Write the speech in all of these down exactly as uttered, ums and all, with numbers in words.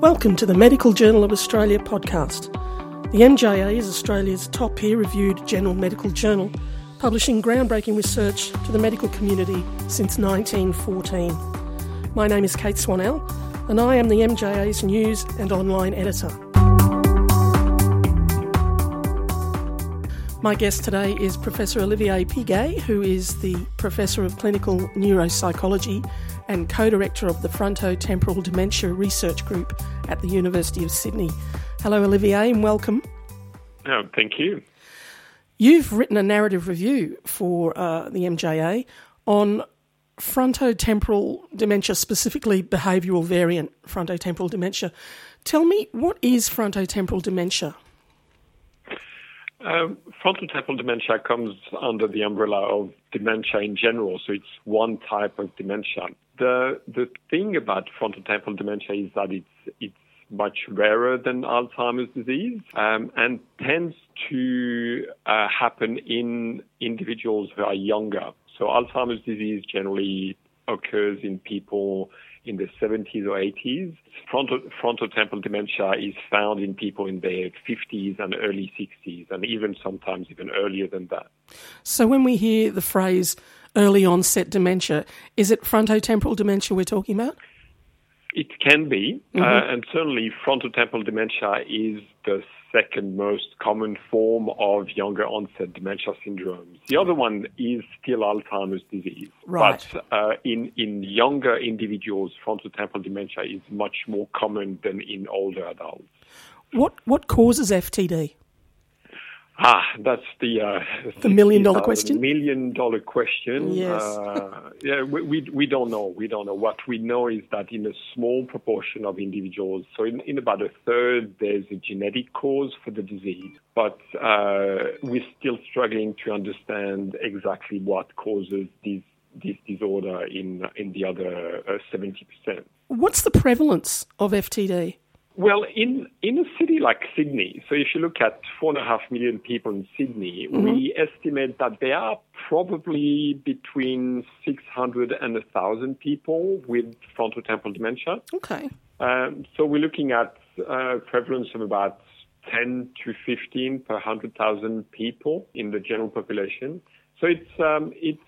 Welcome to the Medical Journal of Australia podcast. The M J A is Australia's top peer-reviewed general medical journal, publishing groundbreaking research to the medical community since nineteen fourteen. My name is Kate Swanell, and I am the M J A's news and online editor. My guest today is Professor Olivier Piguet, who is the Professor of Clinical Neuropsychology and co-director of the Frontotemporal Dementia Research Group at the University of Sydney. Hello, Olivier, and welcome. Oh, thank you. You've written a narrative review for uh, the M J A on frontotemporal dementia, specifically behavioural variant frontotemporal dementia. Tell me, what is frontotemporal dementia? Um, frontotemporal dementia comes under the umbrella of dementia in general, so it's one type of dementia. The the thing about frontotemporal dementia is that it's it's much rarer than Alzheimer's disease um, and tends to uh, happen in individuals who are younger. So Alzheimer's disease generally occurs in people in the seventies or eighties. Fronto, frontotemporal dementia is found in people in their fifties and early sixties, and even sometimes even earlier than that. So when we hear the phrase early onset dementia, is it frontotemporal dementia we're talking about? It can be, mm-hmm. uh, and certainly frontotemporal dementia is the second most common form of younger onset dementia syndromes. The other one is still Alzheimer's disease. Right. But uh, in, in younger individuals, frontotemporal dementia is much more common than in older adults. What what causes F T D? Ah, that's the uh, the million dollar question. Million dollar question. Yes. Uh, yeah, we, we we don't know. We don't know. What we know is that in a small proportion of individuals, so in, in about a third, there's a genetic cause for the disease, but uh, we're still struggling to understand exactly what causes this this disorder in in the other uh, seventy percent. What's the prevalence of F T D? Well, in, in a city like Sydney, so if you look at four and a half million people in Sydney, mm-hmm. we estimate that there are probably between six hundred and one thousand people with frontotemporal dementia. Okay. Um, so we're looking at uh, prevalence of about ten to fifteen per one hundred thousand people in the general population. So it's, um, it's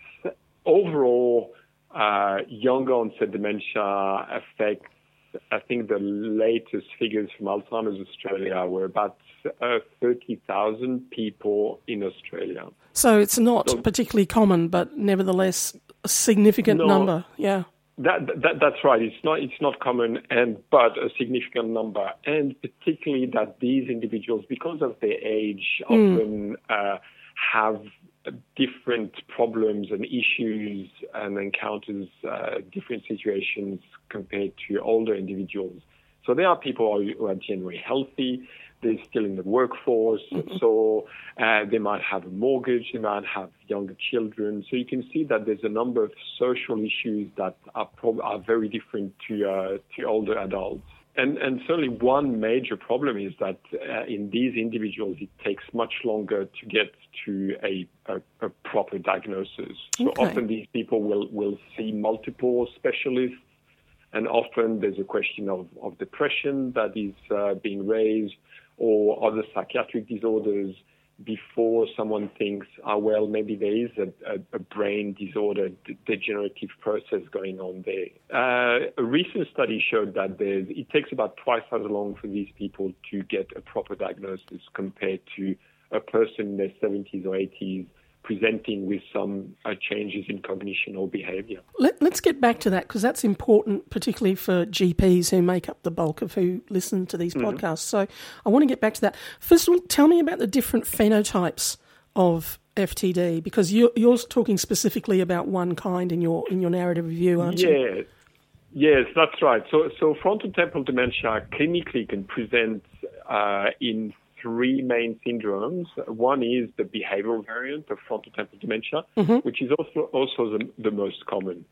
overall uh, younger onset dementia affects, I think the latest figures from Alzheimer's Australia were about uh, thirty thousand people in Australia. So it's not so, particularly common, but nevertheless a significant no, number. Yeah. That, that that's right. It's not it's not common, and but a significant number, and particularly that these individuals, because of their age, mm. often uh, have different problems and issues and encounters uh, different situations compared to older individuals. So there are people who are generally healthy, they're still in the workforce, mm-hmm. so uh, they might have a mortgage, they might have younger children. So you can see that there's a number of social issues that are, prob- are very different to uh, to older adults. And, and certainly one major problem is that uh, in these individuals, it takes much longer to get to a, a, a proper diagnosis. So okay. often these people will, will see multiple specialists, and often there's a question of, of depression that is uh, being raised or other psychiatric disorders before someone thinks, oh, well, maybe there is a, a, a brain disorder, d- degenerative process going on there. Uh, a recent study showed that there's, it takes about twice as long for these people to get a proper diagnosis compared to a person in their seventies or eighties presenting with some uh, changes in cognition or behavior. Let, let's get back to that, because that's important, particularly for G Ps who make up the bulk of who listen to these mm-hmm. podcasts. So I want to get back to that. First of all, tell me about the different phenotypes of F T D, because you're, you're talking specifically about one kind in your in your narrative review, aren't yeah. you? Yes, that's right. So, so frontotemporal dementia clinically can present uh, in three main syndromes. One is the behavioral variant of frontotemporal dementia, mm-hmm. which is also also the, the most common.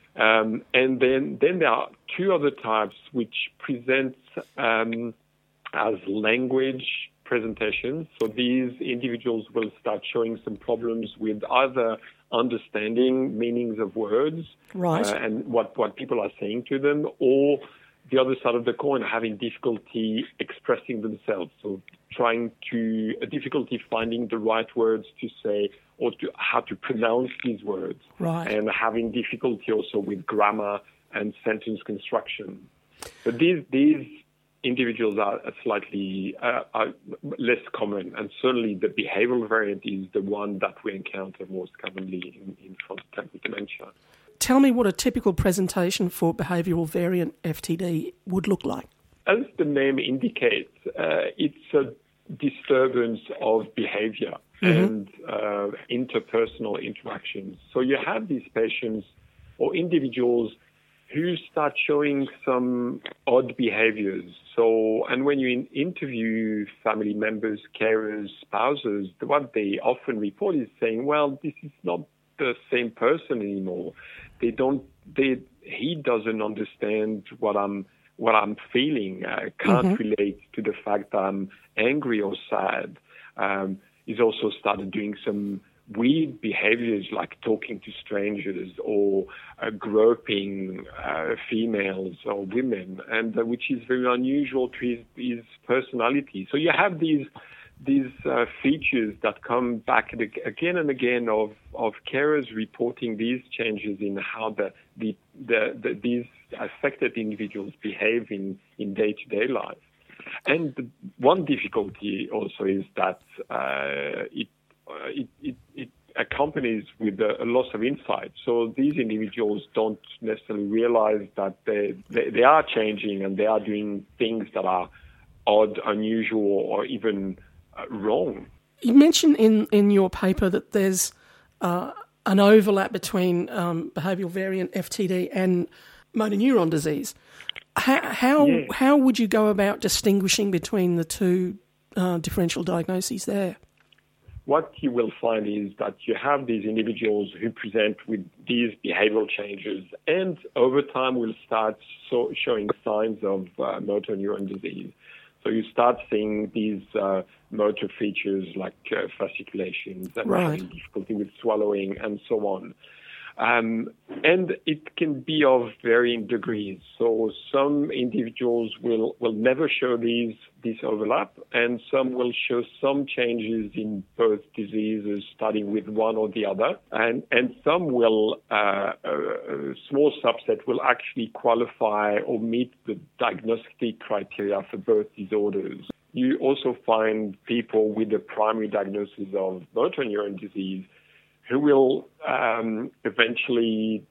Um, and then, then there are two other types which present um, as language presentations. So these individuals will start showing some problems with either understanding meanings of words right. uh, and what, what people are saying to them, or the other side of the coin, having difficulty expressing themselves. So trying to, a difficulty finding the right words to say or to how to pronounce these words. Right. And having difficulty also with grammar and sentence construction. But these, these individuals are slightly uh, are less common, and certainly the behavioral variant is the one that we encounter most commonly in, in frontotemporal dementia. Tell me what a typical presentation for behavioural variant F T D would look like. As the name indicates, uh, it's a disturbance of behaviour mm-hmm. and uh, interpersonal interactions. So you have these patients or individuals who start showing some odd behaviors. So, and when you in- interview family members, carers, spouses, what they often report is saying, well, this is not the same person anymore. They don't, they, he doesn't understand what I'm, what I'm feeling. I can't mm-hmm. relate to the fact that I'm angry or sad. Um, he's also started doing some weird behaviors like talking to strangers or uh, groping uh, females or women, and uh, which is very unusual to his, his personality. So you have these these uh, features that come back again and again of, of carers reporting these changes in how the, the, the, the these affected individuals behave in, in day-to-day life. And the one difficulty also is that uh, it Uh, it, it, it accompanies with a, a loss of insight. So these individuals don't necessarily realize that they, they, they are changing and they are doing things that are odd, unusual, or even uh, wrong. You mentioned in, in your paper that there's uh, an overlap between um, behavioural variant F T D and motor neuron disease. How how, yeah. how would you go about distinguishing between the two uh, differential diagnoses there? What you will find is that you have these individuals who present with these behavioral changes and over time will start so showing signs of uh, motor neuron disease. So you start seeing these uh, motor features like uh, fasciculations and right. having difficulty with swallowing and so on. Um, and it can be of varying degrees. So some individuals will, will never show these this overlap, and some will show some changes in both diseases, starting with one or the other. And, and some will, uh, a, a small subset will actually qualify or meet the diagnostic criteria for both disorders. You also find people with the primary diagnosis of motor neuron disease who will um, eventually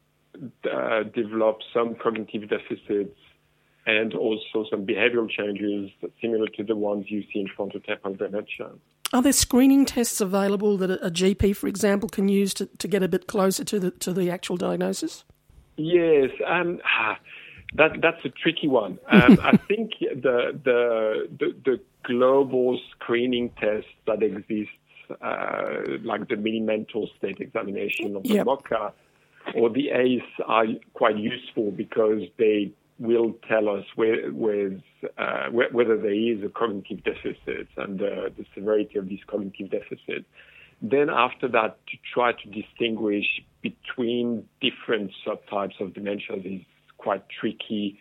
uh, develop some cognitive deficits and also some behavioral changes similar to the ones you see in frontotemporal dementia. Are there screening tests available that a G P, for example, can use to, to get a bit closer to the to the actual diagnosis? Yes, um, that that's a tricky one. Um, I think the, the the the global screening tests that exist, Uh, like the mini mental state examination of the yep. MoCA or the A C E are quite useful because they will tell us where, where's, uh, where, whether there is a cognitive deficit and uh, the severity of this cognitive deficit. Then after that, to try to distinguish between different subtypes of dementia is quite tricky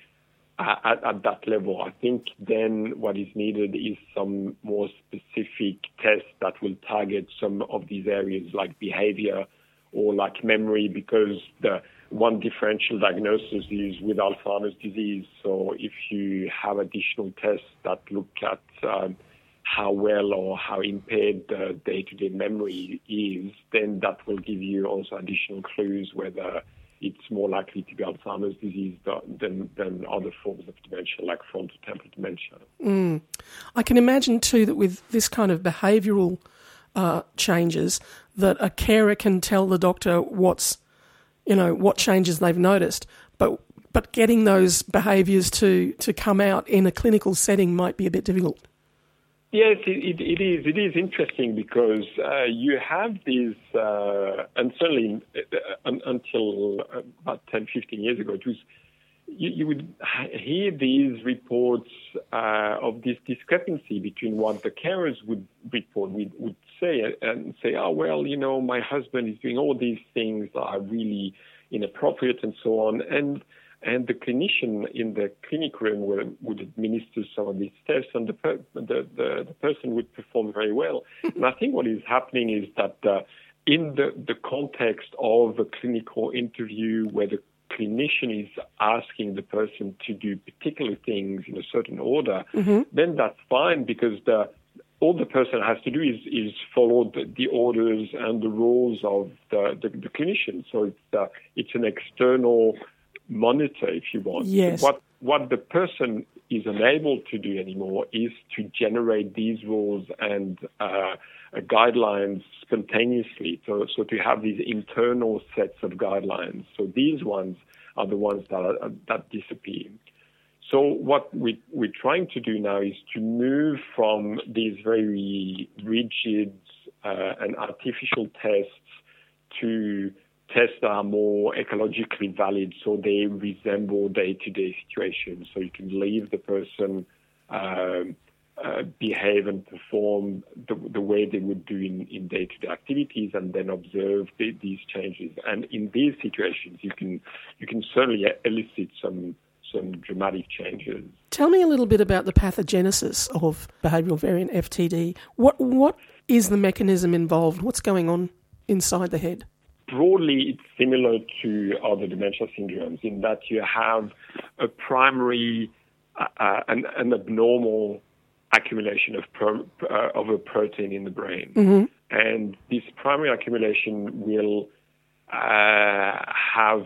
At, at that level. I think then what is needed is some more specific tests that will target some of these areas like behavior or like memory, because the one differential diagnosis is with Alzheimer's disease. So if you have additional tests that look at um, how well or how impaired the day-to-day memory is, then that will give you also additional clues whether it's more likely to be Alzheimer's disease than, than other forms of dementia, like frontotemporal dementia. Mm. I can imagine, too, that with this kind of behavioural uh, changes, that a carer can tell the doctor what's, you know, what changes they've noticed, but but getting those behaviours to, to come out in a clinical setting might be a bit difficult. Yes, it, it, it is. It is interesting because uh, you have these, uh, and certainly uh, until about ten, fifteen years ago, it was, you, you would hear these reports uh, of this discrepancy between what the carers would report, would, would say, and say, oh, well, you know, my husband is doing all these things that are really inappropriate and so on. And And the clinician in the clinic room would, would administer some of these tests, and the, per, the, the, the person would perform very well. And I think what is happening is that uh, in the, the context of a clinical interview where the clinician is asking the person to do particular things in a certain order, mm-hmm. then that's fine, because the all the person has to do is, is follow the, the orders and the rules of the, the, the clinician. So it's uh, it's an external monitor, if you want. Yes. What what the person is unable to do anymore is to generate these rules and uh, guidelines spontaneously. So so to have these internal sets of guidelines. So these ones are the ones that are, that disappear. So what we, we're trying to do now is to move from these very rigid uh, and artificial tests to tests that are more ecologically valid, so they resemble day-to-day situations. So you can leave the person um, uh, behave and perform the, the way they would do in, in day-to-day activities, and then observe the, these changes. And in these situations, you can you can certainly elicit some. some dramatic changes. Tell me a little bit about the pathogenesis of behavioural variant F T D. What what is the mechanism involved? What's going on inside the head? Broadly, it's similar to other dementia syndromes in that you have a primary, uh, an, an abnormal accumulation of pro, uh, of a protein in the brain. Mm-hmm. And this primary accumulation will uh, have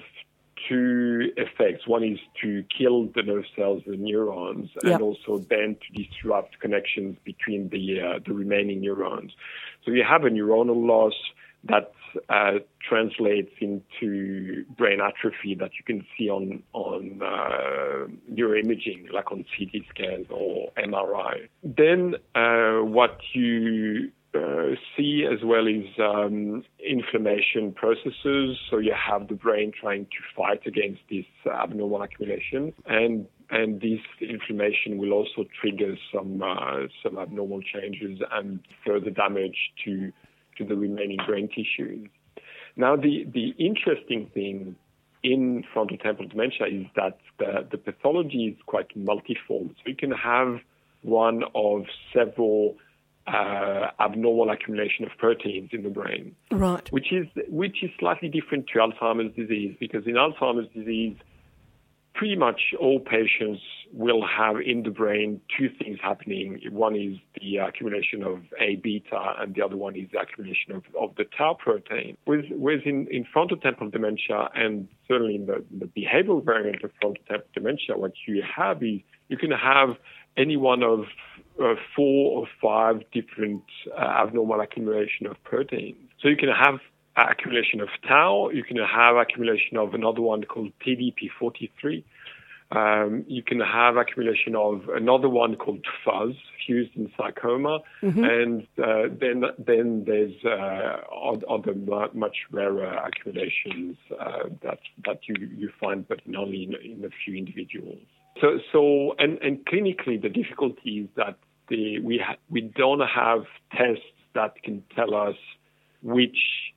two effects. One is to kill the nerve cells, the neurons, yep. and also then to disrupt connections between the uh, the remaining neurons. So you have a neuronal loss that uh, translates into brain atrophy that you can see on on uh, neuroimaging, like on C T scans or M R I. Then uh, what you Uh, see as well is um, inflammation processes. So you have the brain trying to fight against this abnormal accumulation, and and this inflammation will also trigger some uh, some abnormal changes and further damage to to the remaining brain tissues. Now, the the interesting thing in frontotemporal dementia is that the, the pathology is quite multiform. So you can have one of several Uh, abnormal accumulation of proteins in the brain, right? Which is which is slightly different to Alzheimer's disease, because in Alzheimer's disease, pretty much all patients will have in the brain two things happening. One is the accumulation of A beta, and the other one is the accumulation of, of the tau protein. Whereas in, in frontotemporal dementia, and certainly in the, the behavioral variant of frontotemporal dementia, what you have is you can have any one of uh, four or five different uh, abnormal accumulation of proteins. So you can have accumulation of tau, you can have accumulation of another one called T D P forty-three, um, you can have accumulation of another one called fuzz, fused in sarcoma, mm-hmm. and uh, then then there's uh, other much rarer accumulations uh, that that you, you find, but only in, in a few individuals. So, so and, and clinically, the difficulty is that the, we ha- we don't have tests that can tell us which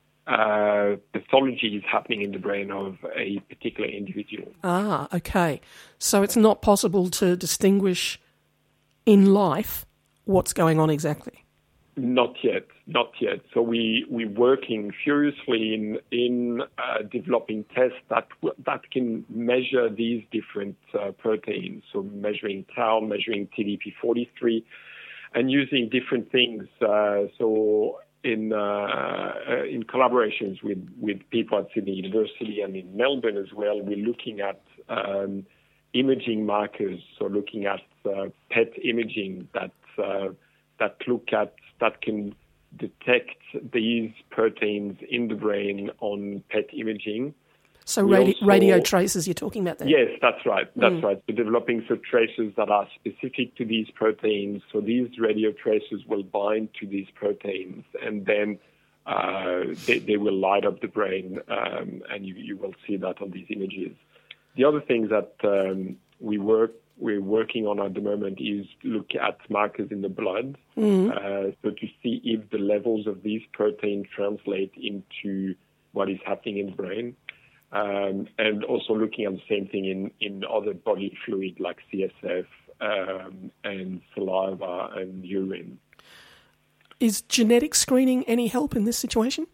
uh, pathology is happening in the brain of a particular individual. Ah, okay. So it's not possible to distinguish in life what's going on exactly? Not yet, not yet. So we, we're working furiously in, in uh, developing tests that that can measure these different uh, proteins, so measuring tau, measuring T D P forty-three, and using different things. Uh, so in uh, in collaborations with, with people at Sydney University and in Melbourne as well, we're looking at um, imaging markers, so looking at uh, P E T imaging that uh, that look at that can detect these proteins in the brain on P E T imaging. So radi- also, radio traces you're talking about there? Yes, that's right. That's mm. right. So developing some traces that are specific to these proteins. So these radio traces will bind to these proteins, and then uh, they, they will light up the brain, um, and you, you will see that on these images. The other thing that um, we work we're working on at the moment is look at markers in the blood, mm. uh, so to see if the levels of these proteins translate into what is happening in the brain. um, and also looking at the same thing in, in other bodily fluid like C S F um, and saliva and urine. Is genetic screening any help in this situation?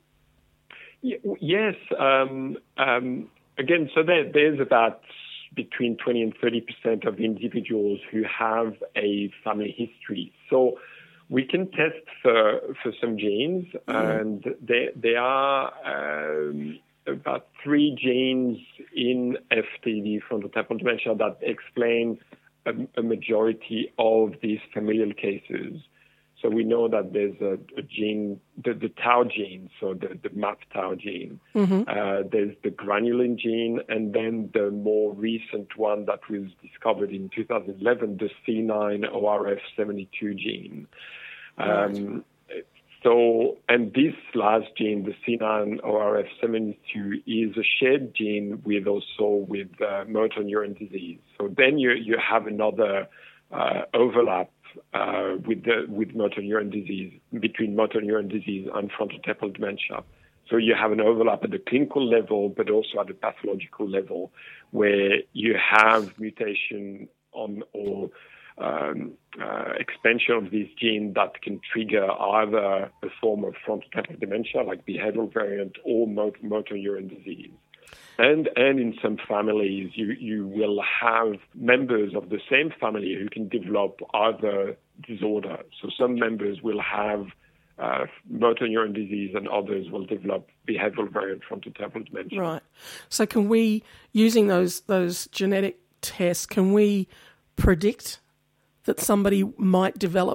Yes. Um, um, again, so there, there's about between twenty and thirty percent of individuals who have a family history. So we can test for for some genes, mm. and there, there are um, about three genes in F T D, frontotemporal dementia, that explain a, a majority of these familial cases. So we know that there's a, a gene, the, the tau gene, so the, the M A P tau gene. Mm-hmm. Uh, there's the granulin gene, and then the more recent one that was discovered in two thousand eleven, the C nine O R F seventy-two gene. Um, right. So, and this last gene, the C nine O R F seventy-two, is a shared gene with also with uh, motor neuron disease. So then you you have another uh, overlap Uh, with the with motor neuron disease, between motor neuron disease and frontotemporal dementia. So you have an overlap at the clinical level, but also at the pathological level, where you have mutation on or um, uh, expansion of this gene that can trigger either a form of frontotemporal dementia, like behavioral variant, or motor, motor neuron disease. And and in some families, you, you will have members of the same family who can develop other disorder. So some members will have uh, motor neuron disease, and others will develop behavioral variant frontotemporal dementia. Right. So can we, using those those genetic tests, can we predict that somebody might develop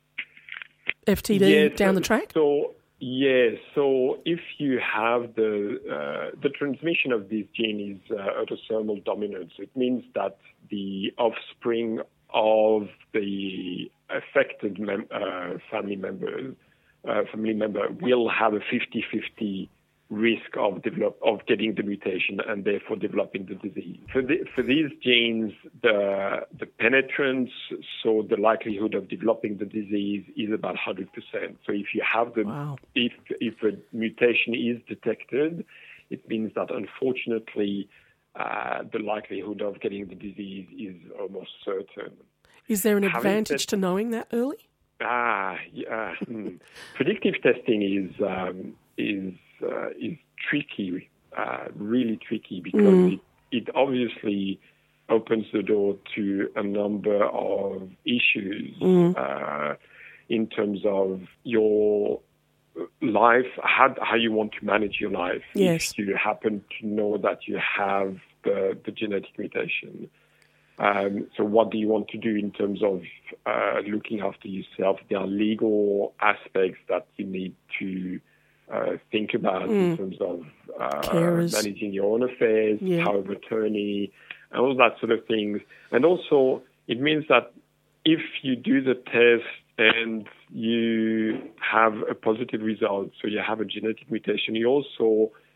F T D yes, down the track? So. Yes. So if you have the uh, the transmission of this gene is uh, autosomal dominant, so it means that the offspring of the affected mem- uh, family member uh, family member will have a fifty-fifty risk of develop of getting the mutation and therefore developing the disease. For the, for these genes, the the penetrance, so the likelihood of developing the disease, is about one hundred percent. So if you have the wow. if if a mutation is detected, it means that unfortunately uh, the likelihood of getting the disease is almost certain. Is there an Having advantage said, to knowing that early? Ah, yeah. hmm. Predictive testing is um, is uh, is tricky, uh, really tricky, because mm. it, it obviously opens the door to a number of issues mm. uh, in terms of your life, how how you want to manage your life. Yes. If you happen to know that you have the, the genetic mutation. Um, so what do you want to do in terms of uh, looking after yourself? There are legal aspects that you need to uh, think about mm. in terms of uh, managing your own affairs, yeah. power of attorney, and all that sort of things. And also, it means that if you do the test and you have a positive result, so you have a genetic mutation, you also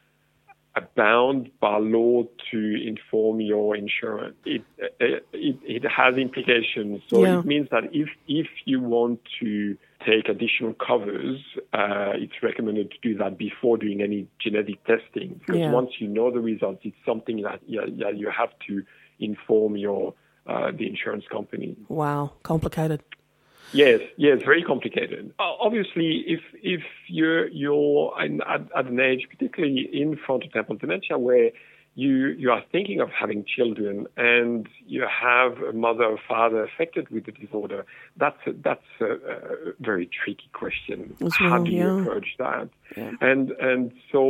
are bound by law to inform your insurance. It it, it has implications. So yeah. it means that if if you want to take additional covers, uh, it's recommended to do that before doing any genetic testing. Because yeah. once you know the results, it's something that yeah, yeah, you have to inform your uh, the insurance company. Wow, complicated. Yes, yes, very complicated. Obviously, if if you're you're at, at an age, particularly in frontotemporal dementia, where you you are thinking of having children and you have a mother or father affected with the disorder, that's a, that's a, a very tricky question. Well, How do you yeah. approach that? Yeah. And and so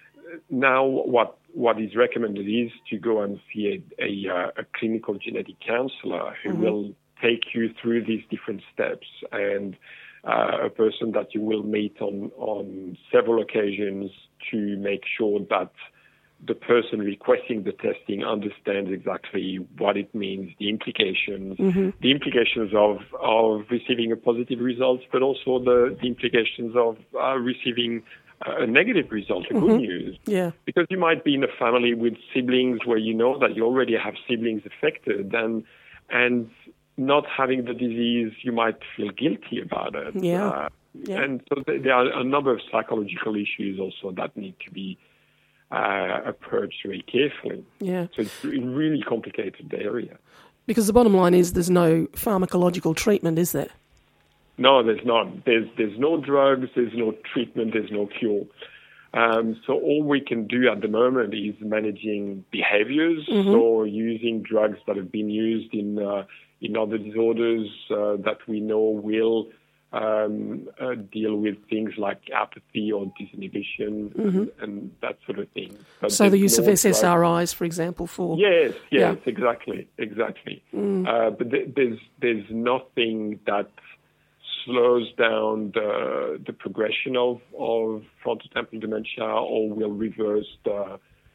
now what what is recommended is to go and see a a, a clinical genetic counselor who mm-hmm. will take you through these different steps, and uh, a person that you will meet on, on several occasions to make sure that the person requesting the testing understands exactly what it means, the implications, mm-hmm. the implications of, of receiving a positive result, but also the, the implications of uh, receiving a negative result, a mm-hmm. good news. Yeah. Because you might be in a family with siblings where you know that you already have siblings affected, and and not having the disease, you might feel guilty about it. Yeah. Uh, yeah. And so th- there are a number of psychological issues also that need to be uh, approached very carefully. Yeah. So it's a really complicated area. Because the bottom line is there's no pharmacological treatment, is there? No, there's not. There's there's no drugs, there's no treatment, there's no cure. Um, so all we can do at the moment is managing behaviors, mm-hmm. so using drugs that have been used in uh, in other disorders uh, that we know will um, uh, deal with things like apathy or disinhibition mm-hmm. and, and that sort of thing. But so the use no of S S R Is, drugs. For example, for... Yes, yes, yeah. exactly, exactly. Mm. Uh, but th- there's there's nothing that slows down the the progression of, of frontotemporal dementia or will reverse the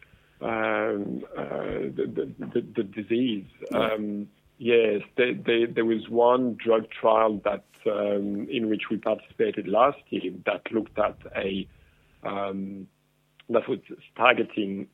um, uh, the, the, the, the disease. Yeah. Um, yes, they, they, there was one drug trial that um, in which we participated last year that looked at a um, that was targeting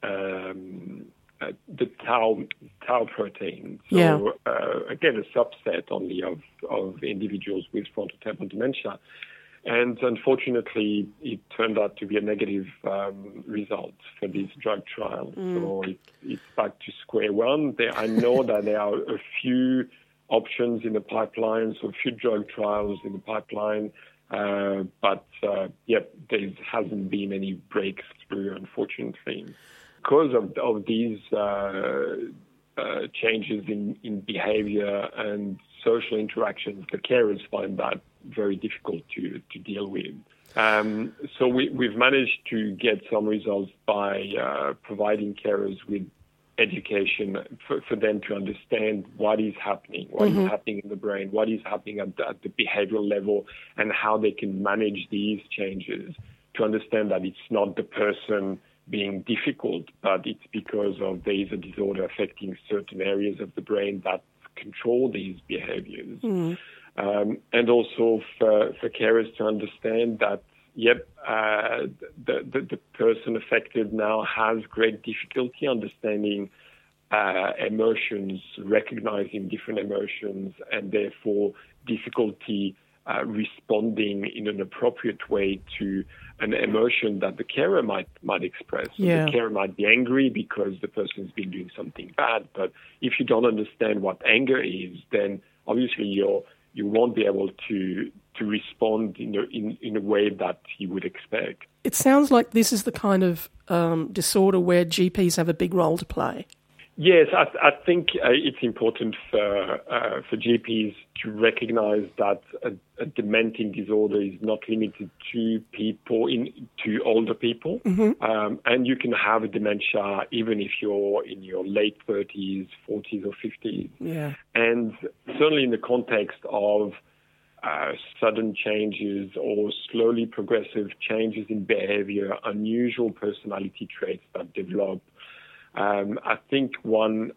um, uh, the tau tau protein. So yeah. uh, again, a subset only of, of individuals with frontotemporal dementia. And unfortunately, it turned out to be a negative um, result for this drug trial. Mm. So it, it's back to square one. There, I know that there are a few options in the pipeline, so a few drug trials in the pipeline. Uh, but, uh, yep, there hasn't been any breakthrough, unfortunately. Because of, of these uh, uh, changes in, in behavior and social interactions, the carers find that very difficult to, to deal with. Um, so we, we've managed to get some results by uh, providing carers with education for, for them to understand what is happening, what mm-hmm. is happening in the brain, what is happening at the, at the behavioral level, and how they can manage these changes, to understand that it's not the person being difficult, but it's because of there is a disorder affecting certain areas of the brain that control these behaviors. Mm. Um, and also for, for carers to understand that, yep, uh, the, the, the person affected now has great difficulty understanding uh, emotions, recognizing different emotions, and therefore difficulty uh, responding in an appropriate way to an emotion that the carer might might express. Yeah. The carer might be angry because the person's been doing something bad, but if you don't understand what anger is, then obviously you're you won't be able to to respond in a, in, in a way that you would expect. It sounds like this is the kind of um, disorder where G Ps have a big role to play. Yes, I, I think uh, it's important for uh, for G Ps to recognise that a, a dementing disorder is not limited to people in to older people, mm-hmm. um, and you can have a dementia even if you're in your late thirties, forties, or fifties. Yeah, and certainly in the context of uh, sudden changes or slowly progressive changes in behaviour, unusual personality traits that develop. Um, I think one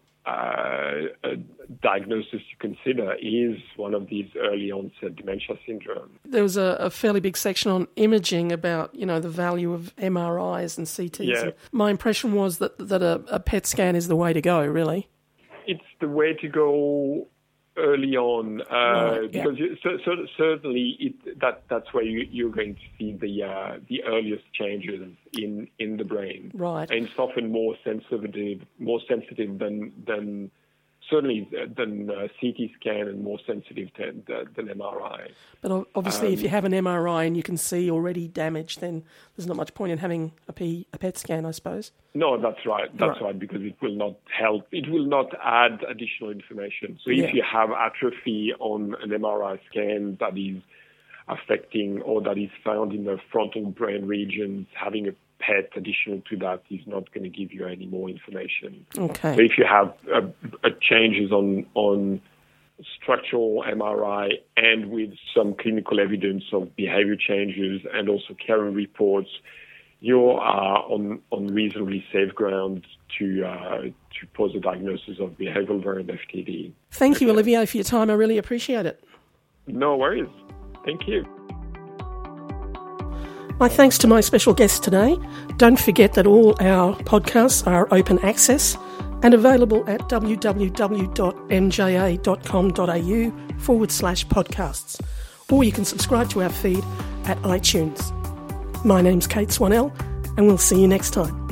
uh, diagnosis to consider is one of these early onset dementia syndrome. There was a, a fairly big section on imaging about, you know, the value of M R Is and C Ts. Yeah. And my impression was that that a, a P E T scan is the way to go, really. It's the way to go early on, uh, right, yeah. because you, so, so, certainly it, that that's where you, you're going to see the uh, the earliest changes in, in the brain, right? And it's often more sensitive, more sensitive than than certainly than uh, C T scan, and more sensitive than than M R I. But obviously, um, if you have an M R I and you can see already damage, then there's not much point in having a P a P E T scan, I suppose. No, that's right. That's right. right, because it will not help. It will not add additional information. So yeah. if you have atrophy on an M R I scan that is affecting or that is found in the frontal brain regions, having a P E T additional to that is not going to give you any more information. Okay. So if you have uh, uh, changes on on structural M R I and with some clinical evidence of behavior changes and also carer reports, you are on, on reasonably safe ground to uh, to pose a diagnosis of behavioural variant F T D. Thank you, Olivier, for your time. I really appreciate it. No worries. Thank you. My thanks to my special guest today. Don't forget that all our podcasts are open access and available at www.mja.com.au forward slash podcasts. Or you can subscribe to our feed at iTunes. My name's Kate Swanell, and we'll see you next time.